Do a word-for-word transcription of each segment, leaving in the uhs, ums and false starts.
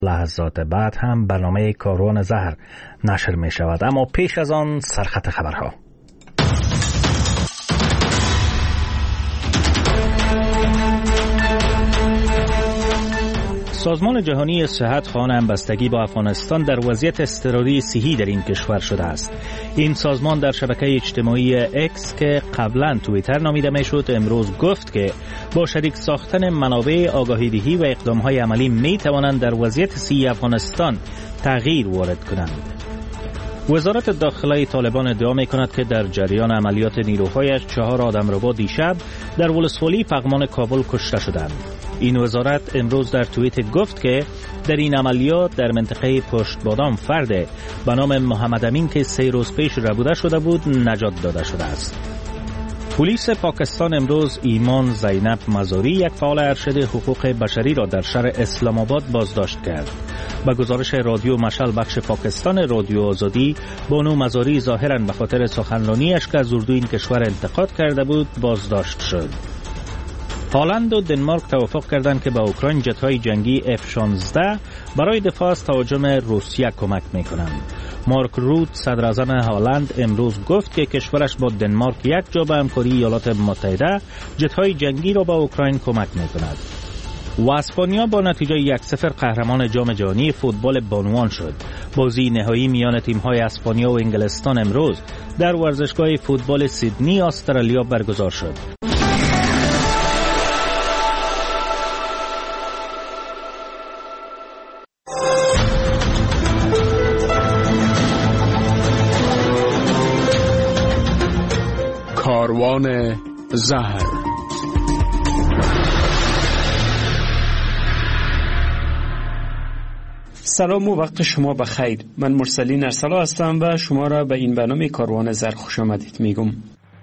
لحظات بعد هم برنامه کاروان زهر نشر می شود، اما پیش از آن سرخط خبرها. سازمان جهانی صحت خواهان همبستگی با افغانستان در وضعیت اضطراری صحی در این کشور شده است. این سازمان در شبکه اجتماعی اکس که قبلا توییتر نامیده میشد امروز گفت که با شریک ساختن منابع آگاهی‌دهی و اقدام‌های عملی می توانند در وضعیت صحی افغانستان تغییر وارد کنند. وزارت داخلی طالبان ادعا می کند که در جریان عملیات نیروهایش چهار آدمربا دیشب در ولسوالی پغمان کابل کشته شدند. این وزارت امروز در توییت گفت که در این عملیات در منطقه پشت بادام فرد به نام محمد امین که سه روز پیش ربوده شده بود نجات داده شده است. پلیس پاکستان امروز ایمان زینب مزاری یک فعال ارشد حقوق بشری را در شهر اسلام آباد بازداشت کرد. به گزارش رادیو مشعل بخش پاکستان رادیو آزادی، بانو مزاری ظاهراً به خاطر سخنرانیش که از اردو این کشور انتقاد کرده بود بازداشت شد. هلند و دنمارک توافق کردند که به اوکراین جت‌های جنگی اف شانزده برای دفاع از تهاجم روسیه کمک می‌کنند. مارک روت صدراعظم هلند امروز گفت که کشورش با دنمارک یک جا به همکاری ایالات متحده جت‌های جنگی را به اوکراین کمک می‌کند. و اسپانیا با نتیجه یک صفر قهرمان جام جهانی فوتبال بانوان شد. بازی نهایی میان تیم‌های اسپانیا و انگلستان امروز در ورزشگاه فوتبال سیدنی استرالیا برگزار شد. کاروان زهر. سلام و وقت شما بخیر. من مرسلین ارسلا هستم و شما را به این برنامه کاروان زهر خوش آمدید میگم.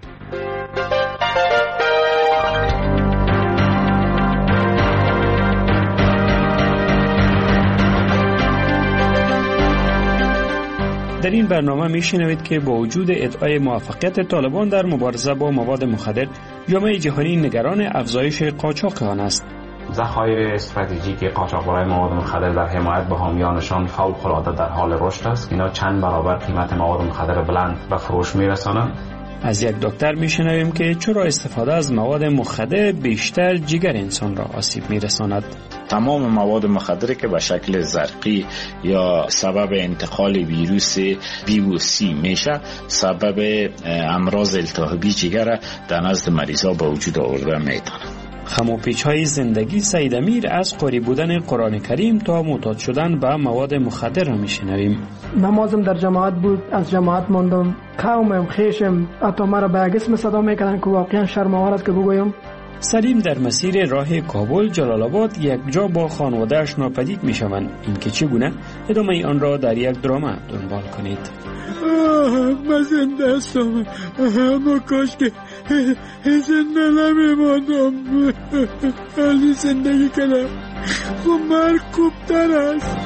در این برنامه میشنوید که با وجود ادعای موفقیت طالبان در مبارزه با مواد مخدر، جامعه جهانی نگران افزایش قاچاق آن است. ذخایر استراتژیک قاچاقبران مواد مخدر در حمایت به حامیانشان فوق‌العاده در حال رشد است. اینا چند برابر قیمت مواد مخدر بلند به فروش میرسانند. از یک دکتر میشنویم که چرا استفاده از مواد مخدر بیشتر جگر انسان را آسیب میرساند. تمام مواد مخدری که به شکل زرقی یا سبب انتقال ویروس بی و سی میشه، سبب امراض التهابی جگر در نزد مریضا به وجود آورده میتونه. خم و پیچ های زندگی سید امیر از قاری بودن قرآن کریم تا معتاد شدن به مواد مخدر را میشنویم. نمازم در جماعت بود، از جماعت ماندم، قومم خیشم حتی مرا به اسم صدا میکنن که واقعا شرم آور است که بگویم. سلیم در مسیر راه کابل جلال آباد یک جا با خانواده‌اش ناپدید میشوند. این که چگونه؟ ادامه آن را در یک دراما دنبال کنید. من زنده هستم، اما کاش که زنده نمیماندم. حالی زندگی کنم، خب مرگ خوبتر است.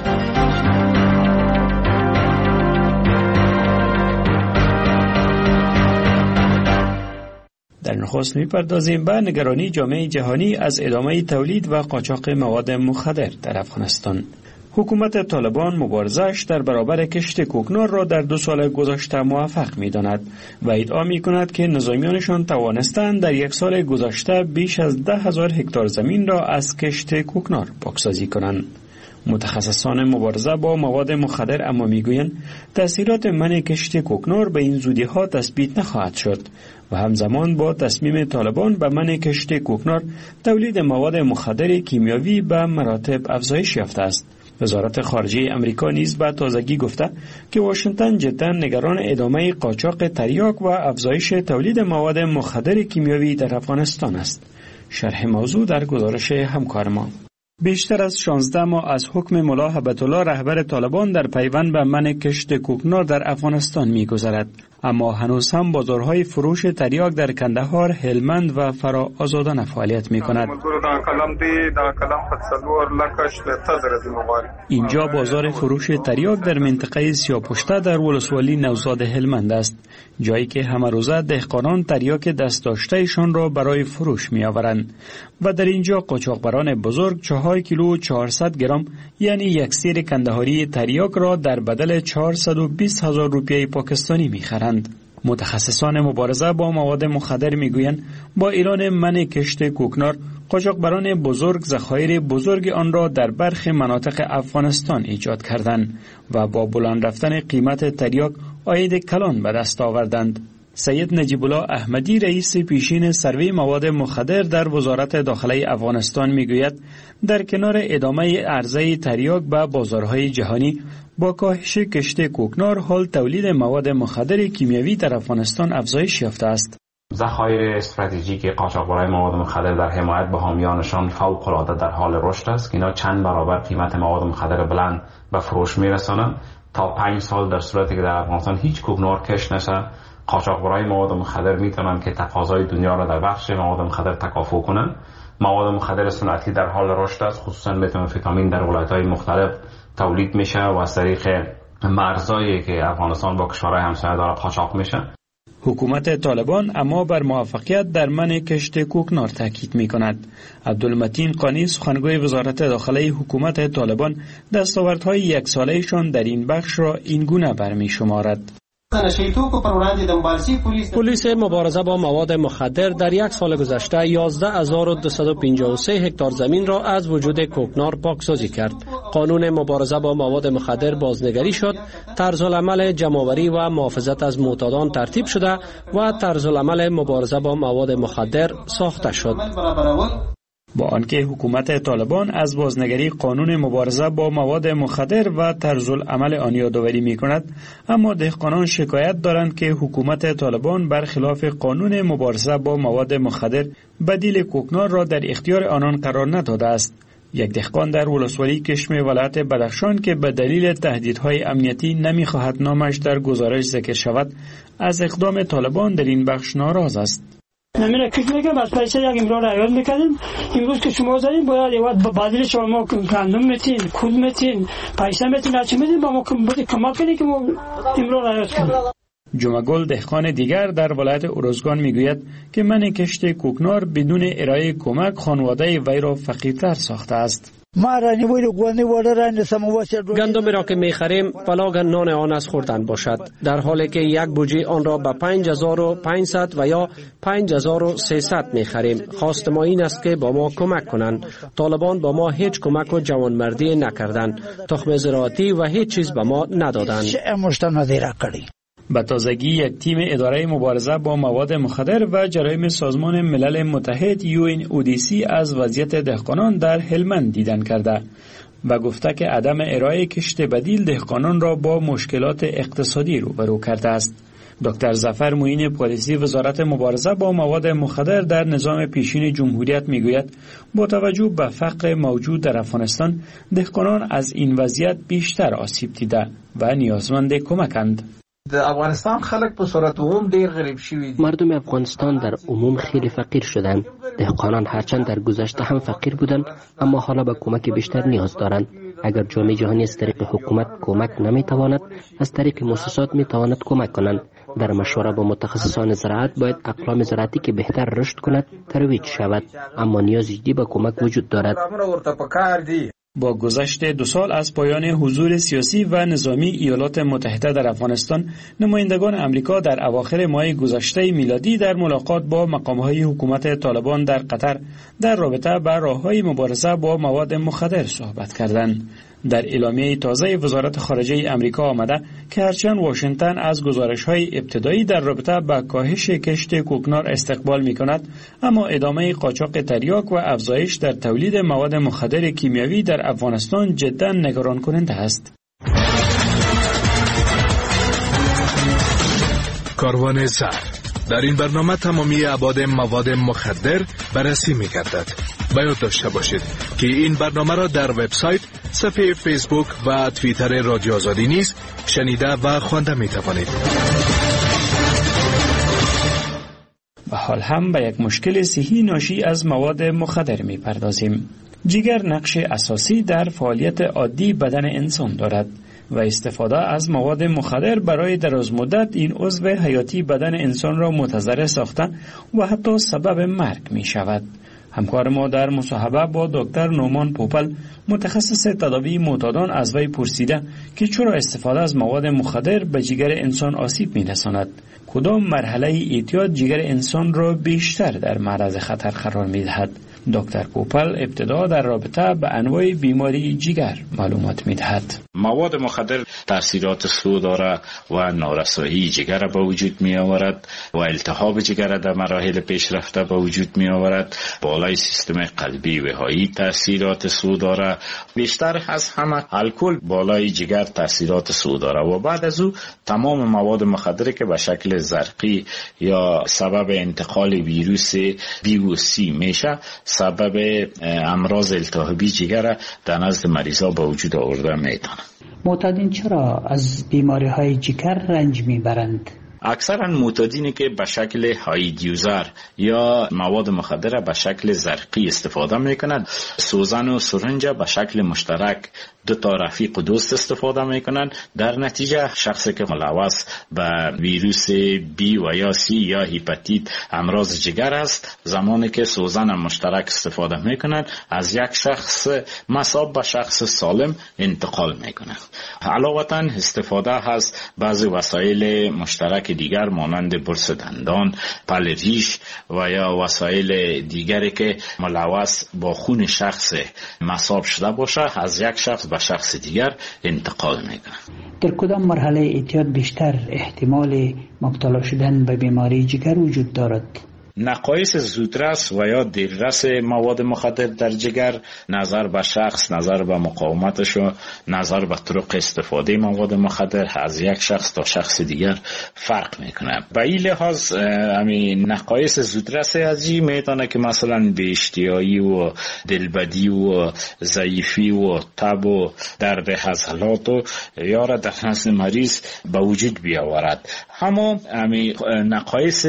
در نخست می‌پردازیم به نگرانی جامعه جهانی از ادامه تولید و قاچاق مواد مخدر در افغانستان. حکومت طالبان مبارزش در برابر کشت کوکنار را در دو سال گذشته موفق می‌داند و ادعا می‌کند که نظامیانشان توانستند در یک سال گذشته بیش از ده هزار هکتار زمین را از کشت کوکنار پاکسازی کنند. متخصصان مبارزه با مواد مخدر اما میگویند تأثیرات منع کشت کوکنار به این زودی ها تثبیت نخواهد شد و همزمان با تصمیم طالبان به منع کشت کوکنار، تولید مواد مخدر کیمیاوی به مراتب افزایش یافته است. وزارت خارجه امریکا نیز به تازگی گفته که واشنگتن جدا نگران ادامه قاچاق تریاک و افزایش تولید مواد مخدر کیمیاوی در افغانستان است. شرح موضوع در گزارش همکار ما. بیشتر از شانزده ماه از حکم ملا هبت الله رهبر طالبان در پیوند به منع کشت کوکنار در افغانستان می‌گذرد. اما هنوز هم بازارهای فروش تریاک در کندهار، هلمند و فرا آزادانه فعالیت می کند. اینجا بازار فروش تریاک در منطقه سیاپشته در ولسوالی نوزاد هلمند است، جایی که همه روزه دهقانان تریاک دست داشتهشان را برای فروش می آورند و در اینجا قاچاقبران بزرگ چهار کیلو و چهارصد گرم یعنی یک سیر کندهاری تریاک را در بدل چهارصد و بیست هزار روپیه پاکستانی می خرند. متخصصان مبارزه با مواد مخدر می گویند با اعلان منع کشت کوکنار، قاچاقبران بزرگ ذخایر بزرگ آن را در برخی مناطق افغانستان ایجاد کردند و با بلند رفتن قیمت تریاک عاید کلان به دست آوردند. سید نجیب الله احمدی رئیس پیشین سروی مواد مخدر در وزارت داخله افغانستان میگوید در کنار ادامه عرضه تریاک به بازارهای جهانی با کاهش کشت کوکنار، حال تولید مواد مخدر کیمیاوی در افغانستان افزایش یافته است. ذخایر استراتژیک قاچاقبران مواد مخدر در حمایت به حامیانشان فوق العاده در حال رشد است که اینا چند برابر قیمت مواد مخدر بلند به فروش میرسانند. تا پنج سال در صورتی که در افغانستان هیچ کوکنار کش نشه، قاچاقبران مواد مخدر میتونن که تقاضای دنیا را در بخش مواد مخدر تکافؤ کنند. مواد مخدر صنعتی در حال رشد است، خصوصا متامفتامین در ولایت‌های مختلف تولید میشه و از طریق مرزایی که افغانستان با کشورهای همسایه داره قاچاق میشه. حکومت طالبان اما بر موفقیت در منع کشت کوکنار تاکید می کند. عبدالمتین قانی سخنگوی وزارت داخله حکومت طالبان دستاوردهای یک سالهشان در این بخش را این گونه برمی شمارد. پلیس مبارزه با مواد مخدر در یک سال گذشته یازده هزار و دویست و پنجاه و سه هکتار زمین را از وجود کوکنار پاکسازی کرد. قانون مبارزه با مواد مخدر بازنگری شد، طرزالعمل جمع‌آوری و محافظت از معتادان ترتیب شده و طرزالعمل مبارزه با مواد مخدر ساخته شد. با آنکه حکومت طالبان از بازنگری قانون مبارزه با مواد مخدر و طرزالعمل آن یادآوری می‌کند، اما دهقانان شکایت دارند که حکومت طالبان برخلاف قانون مبارزه با مواد مخدر بدیل کوکنار را در اختیار آنان قرار نداده است. یک دهقان در ولسوالی کشم ولایت بدخشان که به دلیل تهدیدهای امنیتی نمی‌خواهد نامش در گزارش ذکر شود، از اقدام طالبان در این بخش ناراض است. نمیره فکر میکنم از پیسه یک امرار عیال میکردیم، امروز که شما زدیم باید یه بدل شما گندم میتین، کود میتین، پیسه میتین، هرچی میتین با ما کمک کنید که ما امرار عیال کنیم. جمعگل دهقان دیگر در ولایت ارزگان میگوید که منع کشت کوکنار بدون ارائه کمک خانواده وی را فقیرتر ساخته است. گندمی را که میخریم بلاگن نان آن از خوردن باشد، در حالی که یک بوجی آن را به پنج هزار و پانصد و یا پنج هزار و سیصد میخریم. خواست ما این است که با ما کمک کنند. طالبان با ما هیچ کمک و جوانمردی نکردند، تخم زراعتی و هیچ چیز به ما ندادند. به تازگی یک تیم اداره مبارزه با مواد مخدر و جرایم سازمان ملل متحد یو ان او دی سی از وضعیت دهقانان در هلمند دیدن کرده و گفته که عدم ارائه کشت بدیل دهقانان را با مشکلات اقتصادی روبرو کرده است. دکتر ظفر معین پالیسی وزارت مبارزه با مواد مخدر در نظام پیشین جمهوریت میگوید با توجه به فقر موجود در افغانستان، دهقانان از این وضعیت بیشتر آسیب دیده و نیازمند کمکند. د افغانستان خلک په صورت عموم ډیر غریب شوي دي. مردم افغانستان در عموم خیلی فقیر شدند. دهقانان هرچند در گذشته هم فقیر بودند، اما حالا به کمک بیشتر نیاز دارند. اگر جامعه جهانی از طریق حکومت کمک نمیتواند، از طریق مؤسسات میتواند کمک کنند. در مشوره با متخصصان زراعت باید اقلام زراعتی که بهتر رشد کند ترویج شود، اما نیاز جدی به کمک وجود دارد. با گذشت دو سال از پایان حضور سیاسی و نظامی ایالات متحده در افغانستان، نمایندگان امریکا در اواخر ماه گذشته میلادی در ملاقات با مقام‌های حکومت طالبان در قطر در رابطه با راه‌های مبارزه با مواد مخدر صحبت کردند. در اعلامیه تازه وزارت خارجه امریکا آمده که هرچند واشنگتن از گزارش‌های ابتدایی در رابطه با کاهش کشت کوکنار استقبال می‌کند، اما ادامه قاچاق تریاک و افزایش در تولید مواد مخدر کیمیاوی در افغانستان جدا نگران کننده است. کاروان زر. در این برنامه تمامی ابعاد مواد مخدر بررسی می‌گردد. باید داشته باشید که این برنامه را در وبسایت، صفحه فیسبوک و توییتر رادیو آزادی نیز شنیده و خوانده می توانید. حال هم به یک مشکل صحی ناشی از مواد مخدر می پردازیم. جگر نقش اساسی در فعالیت عادی بدن انسان دارد و استفاده از مواد مخدر برای دراز مدت این عضو حیاتی بدن انسان را متضرر ساخته و حتی سبب مرگ می شود. همکار ما در مصاحبه با دکتر نومان پوپل متخصص تداوی معتادان از وی پرسیده که چرا استفاده از مواد مخدر به جگر انسان آسیب می رساند. کدام مرحله اعتیاد جگر انسان را بیشتر در معرض خطر قرار می دهد؟ دکتر پوپل ابتدا در رابطه به انواع بیماری جگر معلومات می دهد. مواد مخدر تاثیرات سو داره و نارسایی جگر به وجود می آورد و التهاب جگر در مراحل پیشرفته به وجود می آورد. بالای سیستم قلبی و هایی تاثیرات سو داره. بیشتر از همه الکل بالای جگر تاثیرات سو داره و بعد از او تمام مواد مخدر که به شکل زرقی یا سبب انتقال ویروس بی و سی میشه سبب امراض التهابی جگر در نزد مریضا به وجود آورده میتونه. معتادین چرا از بیماری های جگر رنج میبرند؟ اکثرا معتادینی که به شکل های دیوزر یا مواد مخدر به شکل زرقی استفاده میکنند، سوزن و سرنج به شکل مشترک دو تا رفیق و دوست استفاده میکنن. در نتیجه شخصی که ملوث به ویروس بی و یا سی یا هپاتیت امراض جگر است، زمانی که سوزن مشترک استفاده میکنن از یک شخص مصاب به شخص سالم انتقال میکنن. علاوه استفاده از بعضی وسایل مشترک دیگر مانند برس دندان، پل ریش و یا وسایل دیگری که ملوث با خون شخص مصاب شده باشه از یک شخص به شخص دیگر انتقال میکنه. در کدام مرحله اعتیاد بیشتر احتمال مبتلا شدن به بیماری جگر وجود دارد؟ نقایص زودرس و یا دیررس مواد مخدر در جگر نظر به شخص، نظر به مقاومتش و نظر به طرق استفاده مواد مخدر از یک شخص تا شخص دیگر فرق میکنه. به این لحاظ همین نقایص زودرس ازی میتونه که مثلا به اشتیایی و دلبدی و ضعیفی و تب و درد عضلات و یا را در نزد مریض به وجود بیاورد. همون همین نقایص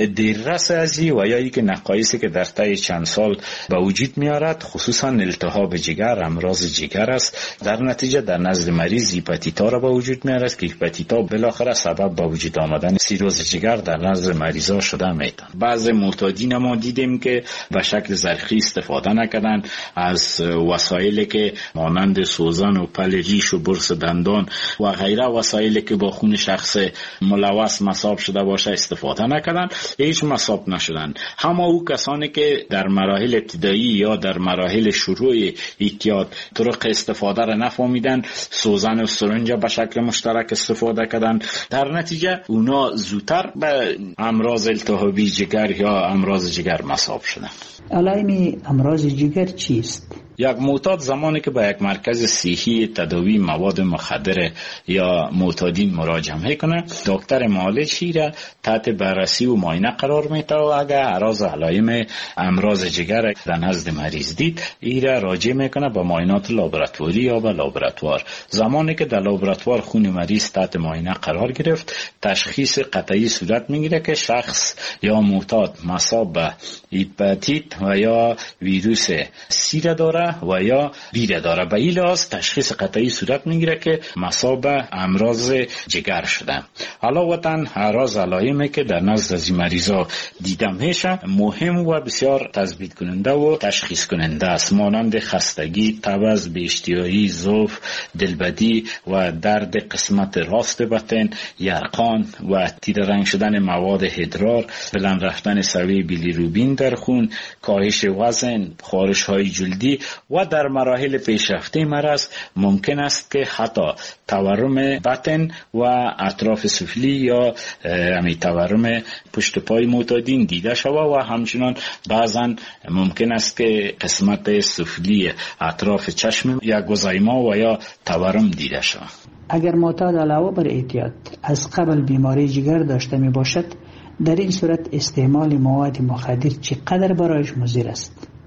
دیررس و یا ای که نقایصی که در طی چند سال به وجود میارد، خصوصا التهاب جگر امراض جگر است. در نتیجه در نزد مریض هپاتیتا را به وجود میارد که هپاتیتا بالاخره سبب به وجود آمدن سیروز جگر در نزد مریضا شده میتونه. بعضی معتادین ما دیدیم که به شکل زرقی استفاده نکردن از وسایلی که مانند سوزن و پل ریش و برس دندان و غیره وسایلی که با خون شخص ملوث مصاب شده باشه استفاده نکردن، هیچ مصاب نشدن. همه او کسانی که در مراحل ابتدایی یا در مراحل شروع اعتیاد طرق استفاده را نفهمیدن، سوزن و سرنج به شکل مشترک استفاده کردن، در نتیجه اونا زودتر به امراض التهابی جگر یا امراض جگر مصاب شدن. علائم امراض جگر چیست؟ یک معتاد زمانی که به یک مرکز صحی تداوی مواد مخدر یا معتادین مراجعه میکنه، دکتر معالجی را تحت بررسی و معاینه قرار میده و اگر اعراض علائم امراض جگر در نزد مریض دید، این را راجع میکنه به معاینات لابراتواری یا به لابراتوار. زمانی که در لابراتوار خون مریض تحت معاینه قرار گرفت، تشخیص قطعی صورت میگیره که شخص یا معتاد مصاب به هپاتیت و یا ویروس سی را داره و یا بیر داره. به این لحاظ تشخیص قطعی صورت میگیره که مصاب امراض جگر شده. علاوه اعراض علائمی که در نزد از مریضا دیده میشه مهم و بسیار تثبیت کننده و تشخیص کننده است، مانند خستگی، تبز، بی‌اشتهایی، ضعف، دلبدی و درد قسمت راست بدن، یرقان و تیره رنگ شدن مواد ادرار، بلند رفتن سویه بیلیروبین در خون، کاهش وزن، خارش های جلدی و در مراحل پیشرفته مرض ممکن است که حتی تورم بطن و اطراف سفلی یا همی تورم پشت پای معتادین دیده شود و همچنان بعضا ممکن است که قسمت سفلی اطراف چشم یا گزایما و یا تورم دیده شود. اگر معتاد علاوه بر اعتیاد از قبل بیماری جگر داشته می باشد، در این صورت استعمال مواد مخدر چقدر برایش مضر است؟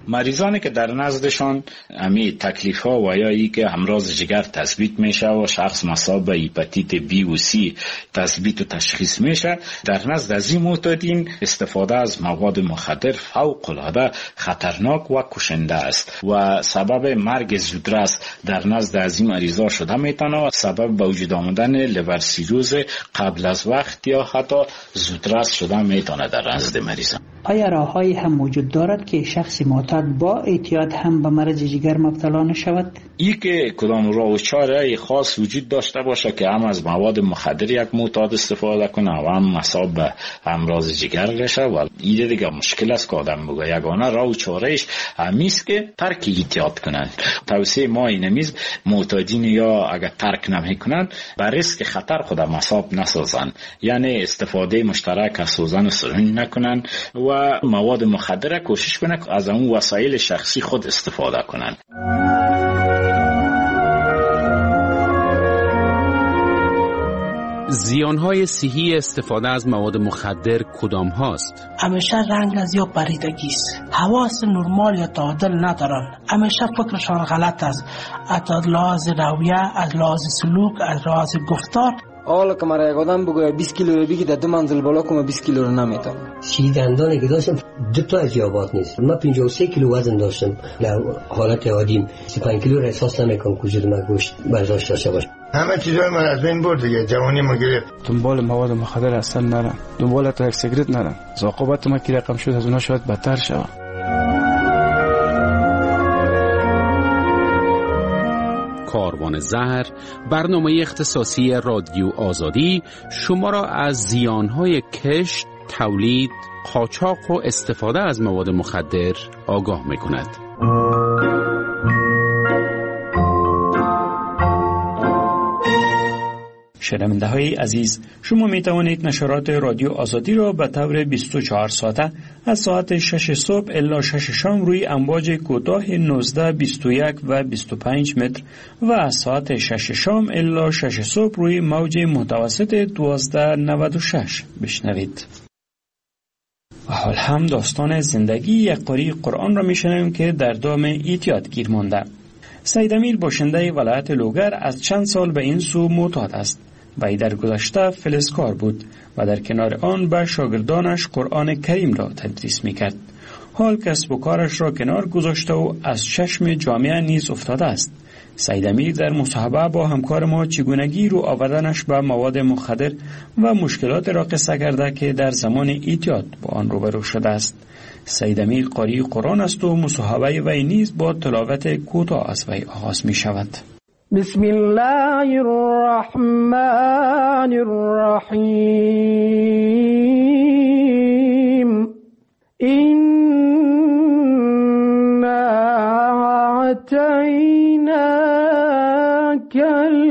مریضانی که در نزدشان امی تکلیف ها و یا ای که امراض جگر تثبیت میشه و شخص مصاب به هپاتیت بی و سی تثبیت و تشخیص میشه، در نزد از این معتادین استفاده از مواد مخدر فوق العاده خطرناک و کشنده است و سبب مرگ زودرس در نزد از این مریضا شده میتونه و سبب به وجود آمدن لیور سیروز قبل از وقت یا حتی زودرس شده میتونه در نزد مریضان. آیا راههایی هم موجود دارد که شخص معتاد با اعتیاد هم به مرض جگر مبتلا نشود؟ ای که کدام راه و چاره خاص وجود داشته باشه که هم از مواد مخدر یک معتاد استفاده کنه و هم مصاب به امراض جگر بشه و این دیگه مشکل است که آدم بگه. یگانه راه و چارهش همیست که ترک اعتیاد کنند. توصیه ما اینمیز معتادین یا اگر ترک نمیکنند بر ریسک خطر خود مصاب نسازند، یعنی استفاده مشترک از سوزن و سرنج نکنند و مواد مخدر کوشش کنند از اون وسایل شخصی خود استفاده کنند. زیانهای صحی استفاده از مواد مخدر کدام هاست؟ همیشه رنگ از یا پریدگی است، حواس نرمال یا تعادل ندارن، همیشه فکرشان غلط است، از لحاظ رویه، از لحاظ سلوک، از لحاظ گفتار. حالا که مرا یک آدم بگه بیست کیلو رو بگی در دو منزل بالا کنم بیست کیلو رو نمیتونم. سی دندانی که داشتم دو تا از یابات نیست. من پنجاه و سه کیلو وزن داشتم. در حالت عادیم سی و پنج کیلو را احساس نمیکنم که وجود من گوشت برداشت داشته باشه. همه چیزای من از بین برد دیگه، جوانی ما گرفت. دنبال مواد مخدر اصلا نرم، دنبال تا یک سیگرت نرم. عاقبت ما کی رقم شد از اونها شاید بدتر شود. کاروان زهر، برنامه اختصاصی رادیو آزادی شما را از زیانهای کشت، تولید، قاچاق و استفاده از مواد مخدر آگاه می‌کند. شنونده های عزیز، شما می توانید نشرات رادیو آزادی را به طور بیست و چهار ساعته از ساعت شش صبح الی شش شام روی امواج کوتاه نوزده، بیست و یک و بیست و پنج متر و از ساعت شش شام الی شش صبح روی موج متوسط دوازده نود و شش بشنوید. و حال هم داستان زندگی یک قاری قرآن را می شنویم که در دام اعتیاد گیر مانده. سید امیر باشنده ولایت لوگر از چند سال به این سو معتاد است. وی در گذشته فلزکار بود و در کنار آن به شاگردانش قرآن کریم را تدریس می‌کرد. حال کسب و کارش را کنار گذاشته و از چشم جامعه نیز افتاده است. سید امیر در مصاحبه با همکار ما چگونگی رو آوردنش به مواد مخدر و مشکلات را قصه کرده که در زمان اعتیاد با آن روبرو شده است. سید امیر قاری قرآن است و مصاحبه وی نیز با تلاوت کوتاه از وی آغاز می شود. بسم الله الرحمن الرحیم إنا أعطيناك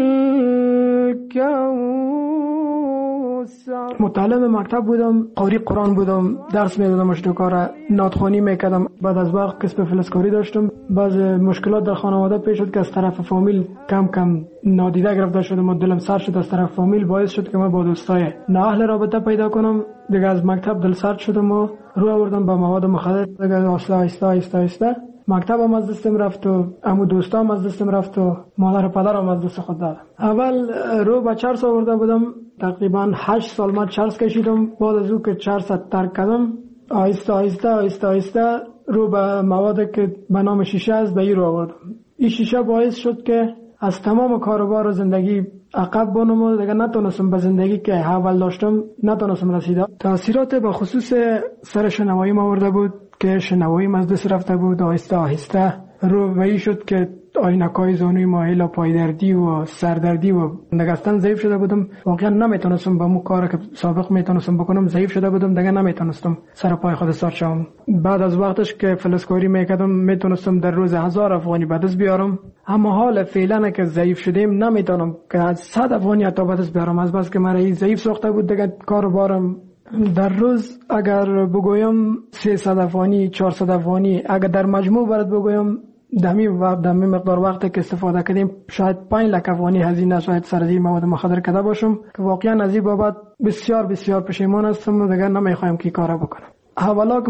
الكوثر. متعلم مکتب بودم، قاری قرآن بودم، درس میدادم، مشتکار نادخوانی میکردم. بعد از وقت کسب فلزکاری داشتم. بعض مشکلات در خانواده پیش شد که از طرف فامیل کم کم نادیده گرفته شدم و دلم سرد شد از طرف فامیل، باعث شد که من با دوستای نااهل رابطه پیدا کنم. دیگه از مکتب دل سرد شدم و رو آوردم به مواد مخدر. دیگه آهسته آهسته آهسته آهسته مکتبم از دستم رفت و عمو دوستام از دستم رفت و مادر و پدرم از دست خود دادم. اول رو به چرس آورده بودم، تقریبا هشت سال من چرس کشیدم. بعد از او که چرس ترک کردم آهسته آهسته آهسته آهسته رو به مواد که به نام شیشه است به این رو آوردم. این شیشه باعث شد که از تمام کاروبار و زندگی عقب بانم و دیگه نتونستم به زندگی که اول داشتم نتونستم رسیدم. تأثیرات به خصوص سر شنوایی ما آورده بود که شنوایی از دست رفته بود. آهسته آهسته رو به این شد که آینکای زانوی مایل و پایدردی و سردردی و نگستن ضعیف شده بودم. واقعا نمیتونستم با مو کار که سابق میتونستم بکنم ضعیف شده بودم، دیگه نمیتونستم سر پای خود استاد شم. بعد از وقتش که فلزکاری میکردم میتونستم در روز هزار افغانی به دست بیارم، اما حال فعلا که ضعیف شدیم نمیتونم که از صد افغانی حتی به دست بیارم. از بس که مرا ضعیف ساخته بود دیگه کاروبارم. در روز اگر بگویم سیصد افغانی چهارصد افغانی، اگر در مجموع برات بگویم دمی و دمی مقدار وقتی که استفاده کردیم شاید پنج لک افغانی هزینه شاید سر از این مواد مخدر کرده باشم که واقعا از این بابت بسیار بسیار پشیمان هستم و دیگر نمیخوایم که کارا بکنم. اولا که من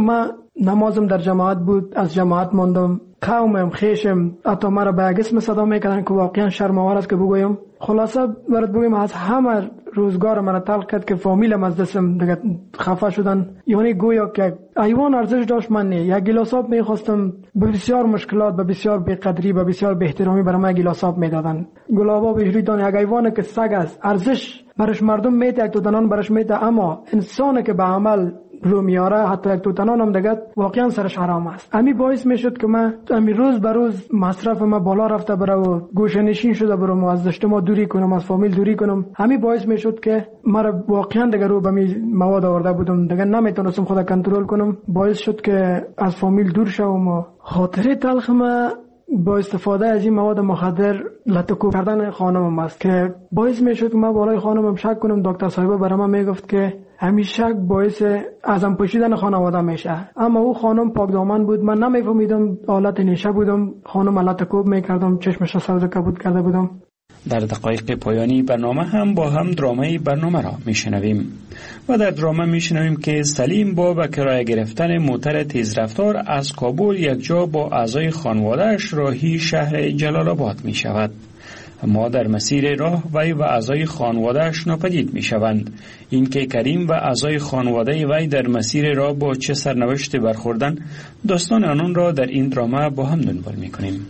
نمازم در جماعت بود، از جماعت ماندم. قومم خیشم حتی مرا به اسم صدا میکردن که واقعا شرم‌آور است که بگویم. خلاصه برات بگویم از همه روزگار مرا تلخ کرد که فامیلم از دستم دیگه خفه شدن. یعنی گویا که ایوان ارزش داشت، من نه. یک گیلاس آب میخواستم، به بسیار مشکلات، به بسیار بی‌قدری، به بسیار بی‌احترامی برای من گیلاس آب میدادن. گلابا بهریدان یک ایوان که سگ است، ارزش برش مردم میده، یک دو برش میده، اما انسانی که به عمل رو میاره حتی یک توتنان هم دیگه واقعا سرش حرام است. امی باعث میشد که من امی روز به روز مصرف ما بالا رفته بره و گوشه نشین شده برم و از اجتماع دوری کنم، از فامیل دوری کنم. امی باعث میشد که مرا واقعا دیگه رو به می مواد آورده بودم، دیگه نمیتونستم خودم کنترل کنم. باعث شد که از فامیل دور شوم و خاطره تلخ ما با استفاده از این مواد مخدر لطکو کردن خانمم است که باعث میشد که من بالای خانمم شک کنم. دکتر صاحبه برای من میگفت که همین شک باعث ازم پوشیدن خانواده میشه. اما او خانم پاک دامن بود، من نمیفهمیدم، حالت نشه بودم، خانم لطکوب میکردم، چشمش سبز کبود کرده بودم. در دقایق پایانی برنامه هم با هم درامه برنامه را میشنویم و در درامه میشنویم که سلیم با به کرایه گرفتن موتر تیزرفتار از کابل یک جا با اعضای خانواده‌اش راهی شهر جلال آباد می شود. اما در مسیر راه وی و اعضای خانواده‌اش ناپدید می شوند. این که کریم و اعضای خانواده وی در مسیر راه با چه سرنوشت برخوردن، داستان آنان را در این درامه با هم دنبال می کنیم.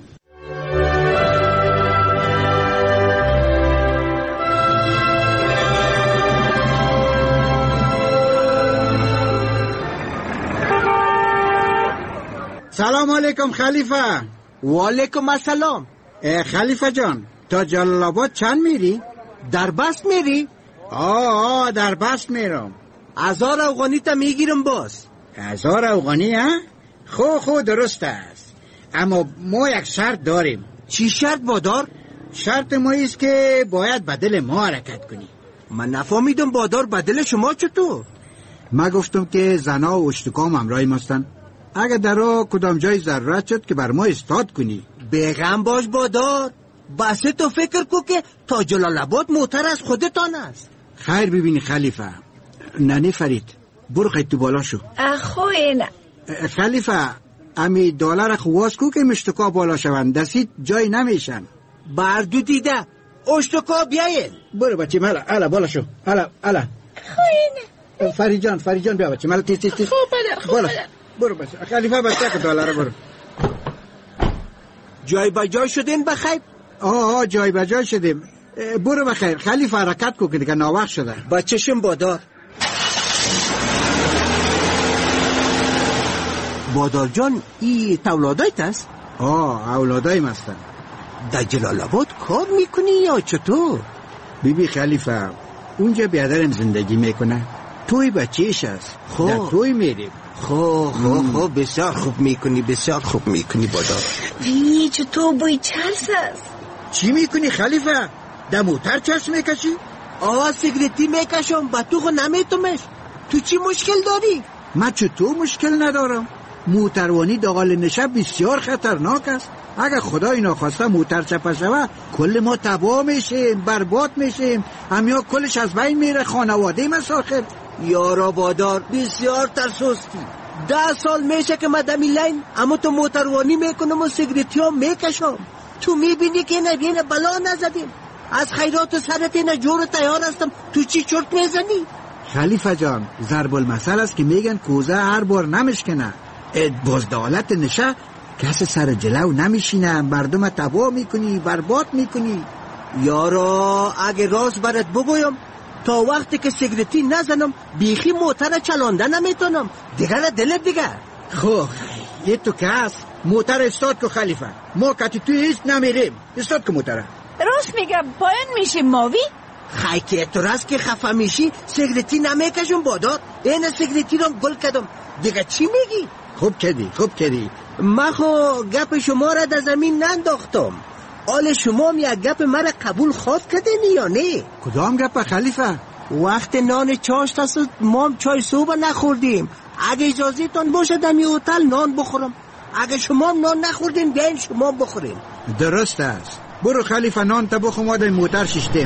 سلام علیکم خلیفه. و علیکم السلام. خلیفه جان، تا جلال آباد چند میری؟ در بس میری؟ آه آه در بس میرم. هزار افغانی تا میگیرم باز. هزار افغانی ها؟ خو خو درست است، اما ما یک شرط داریم. چی شرط بادار؟ شرط ما ایست که باید بدل ما حرکت کنی. من نفهمیدم بادار، بدل شما چطور؟ ما گفتم که زنا و اشتکام همراهی ماستن، اگر در راه کدام جای ضرورت شد که بر ما استاد کنی. بیغم باش بادار، بس تو فکر کو که تا جلال آباد موتر از خودتان است. خیر ببینی خلیفه. ننی فرید برو خیلی تو بالا شو. اخوی نه خلیفه، امی دلار خواست کو که مشتکا بالا شوند، دستید جای نمیشن. بردو دیده اشتکا بیاین. برو بچه مالا، الا بالا شو. الا الا خوینه فرید جان، فرید جان بیا بچه مالا، تیز تیز تیز. خوب بدر خوب بدر. برو بچه خلیفه بچه که دلار برو. جای با جای شدین بخیر؟ آه آه جای با جای شدیم. برو بخیر خلیفه، حرکت کو که دیگه ناوقت شده. بچه‌شم بادار. بادار جان، ای اولادایت است؟ آه اولادایم هستن. در جلال آباد کار میکنی یا چطور؟ بیبی خلیفه، اونجا بیادرم زندگی میکنه، توی بچهش است. در توی میریم. خب خب خب بسیار خوب میکنی، بسیار خوب میکنی بادار. وی چطور بوی چرس است؟ چی میکنی خلیفه؟ در موتر چرس میکشی؟ آه سیگرتی میکشم، با تو خو نمیتومش. تو چی مشکل داری؟ من چطور مشکل ندارم؟ موتروانی داخل نشه بسیار خطرناک است. اگر خدای ناخواسته موتر چپه شوه، کل ما تباه میشیم، برباد میشیم، همیا کلش از بین میره، خانواده مساخر. یارا بادار، بسیار ترسوستی. ده سال میشه که من دمی لین، اما تو موتروانی میکنم و سیگرتی ها میکشم. تو میبینی که نبینه بلا نزدیم. از خیرات سرت اینه جور تیار هستم، تو چی چرت میزنی؟ خلیفه جان، ضرب المثل است که میگن کوزه هر بار نمشکنه. بزدالت نشه کس سر جلو نمیشینه، مردم تباه میکنی، برباد میکنی. یارا اگه راست برات بگویم، تا وقتی که سیگرتی نزنم بیخی موتر چلانده نمیتونم. دیگر دلت دیگر. خب یه تو کس موتر استاد که خلیفه، ما کتی توی ایست نمیریم. استاد که موتره. راست میگم، پایان میشیم ماوی. خیلی که تو راست که خفه میشی سیگرتی نمیکشم بادار. این سیگرتی رو گل کردم. دیگه چی میگی؟ خوب کردی، خوب کردی. من خو گپ شما را در زمین ننداختم. آل شما یک گپ مرا قبول خواست کردین یا نه؟ کدام گپ خلیفه؟ وقت نان چاشت است، ما چای صبح نخوردیم. اگه اجازه تان باشه دمی هتل نان بخورم. اگه شما نان نخوردین بیاین شما بخورین. درست است. برو خلیفه نان تا بخور، ما در موتر ششتیم.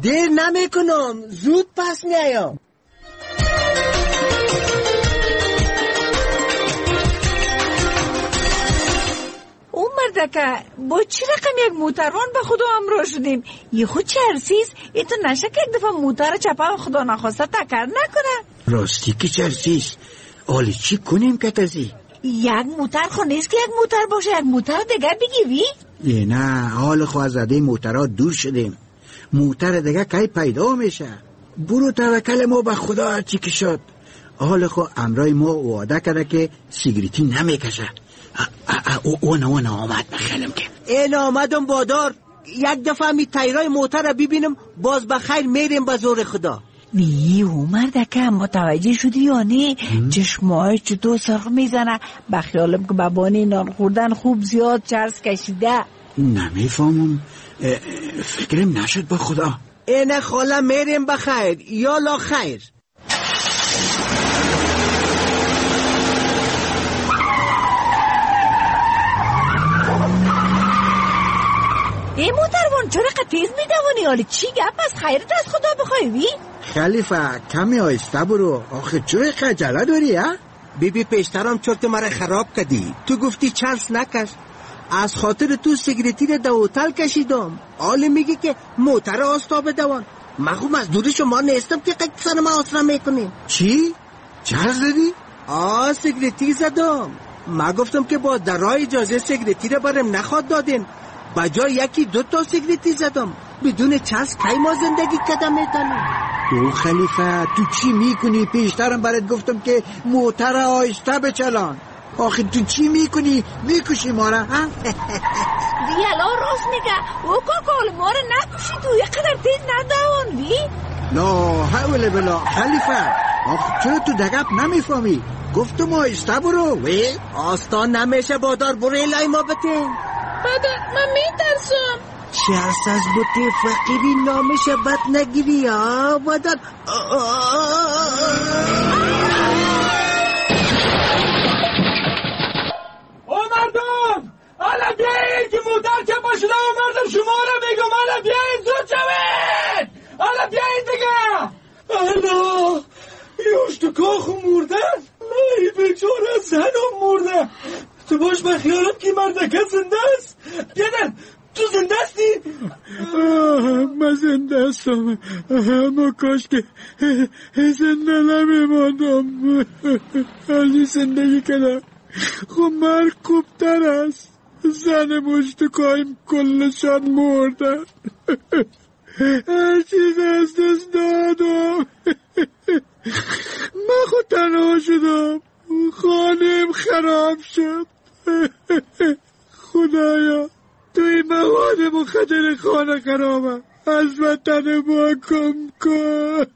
دیر نمیکنم، زود پس میایم. اون مردکه با چی رقم یک موتروان به خدا همراه شدیم؟ یه خود چرسیز ای تو نشه که یک دفعه موتر چپه خدا نخواسته تکر نکنه. راستی که چرسیز حالی چی کنیم که تازی؟ یک موتر خو نیست که یک موتر باشه، یک موتر دیگه بگیوی؟ یه نه، حال خو از عده موترها دور شدیم. موتر دیگه کی پیدا میشه؟ برو توکل ما به خدا هرچی که شد. حال خو امرای ما وعده کرده که سیگریتی نمیکشه. اون اون آمد بخیلم که این آمدم بادار. یک دفعه می تایرای موتر رو ببینم باز بخیر میریم به زور خدا. نی او مردکه متوجه شدی یا نه؟ چشمای چطور سرخ میزنه؟ بخیالم که بابانی نان خوردن خوب زیاد چرس کشیده. نمیفهمم، فکرم نشد با خدا. این خاله میریم بخیر یا لا خیر. ای موتروان چرا قطیز میدوانی؟ حالی چی گپ از خیرت از خدا بخوای بی؟ خلیفه کمی آیسته برو، آخه چرا خجله داری ها؟ بی بی پیشترم چرت مرا خراب کردی. تو گفتی چرس نکش، از خاطر تو سیگریتی رو در هتل کشیدم. حالی میگی که موتر آستا بدوان. من خوب از دوری شما نیستم که قد سر ما آسرا میکنیم. چی؟ چرس زدی؟ آه سیگریتی زدم. من گفتم که با درای اجازه سیگریتی رو برم نخواد دادین، بجای یکی دو تا سیگریتی زدم. بدون چرس کی ما زندگی کدم میتونیم؟ تو خلیفه تو چی میکنی؟ پیشترم برات گفتم که موتر آهسته بچلان. آخه تو چی میکنی؟ میکشی ما را ها؟ دیالا راست میگه. او کاکال ما را نکشی، تو یک قدر تیز ندوان وی؟ لا حول بلا خلیفه، آخه چرا تو دقیق نمیفهمی؟ گفتم آهسته برو. وی آستان نمیشه بادار، برو الهی ما بتین. بادار من میترسم. چرس از بوتی فقیری نامشه بد نگیری ها بادار. او مردم حالا بیایید که موتر چپا شده و مردم شما را بگم. حالا بیایید زود شوید. حالا بیایید دیگه. حالا یوشت کاخو مردن. ای بیچاره زنم مرده. تو باش بخیالم که مردکه زنده است. بیادر تو زنده هستی؟ من زنده هستم، اما کاش که زنده نمیماندم. حالی زندگی کنم خب مرگ خوبتر است. زن مشتکایم کلشان مردن. هر چیز از دست دادم. من خود تنها شدم، خانم خراب شد. خدایا توی مواد مخدر خانه خرابم، از وطن ما کم کن.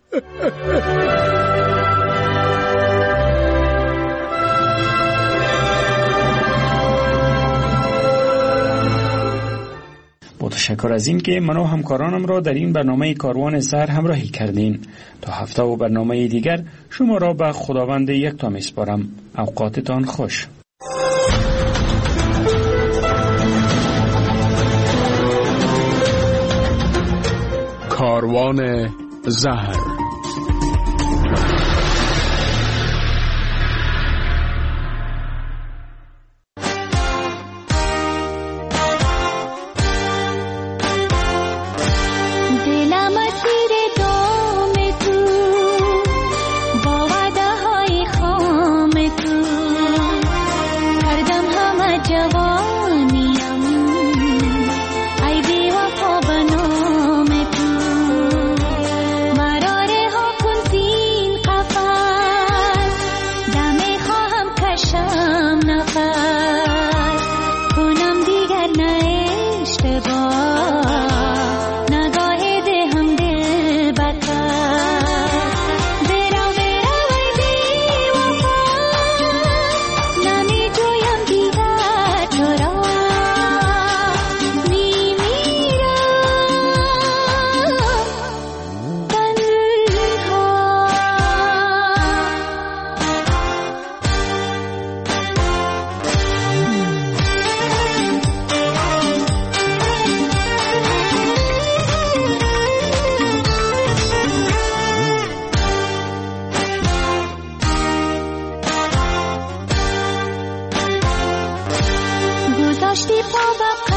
با تشکر از این که من و همکارانم را در این برنامه کاروان زهر همراهی کردین. تا هفته و برنامه دیگر شما را به خداوند یکتا میسپارم. اوقاتتان خوش. کاروان زهر. Chora پا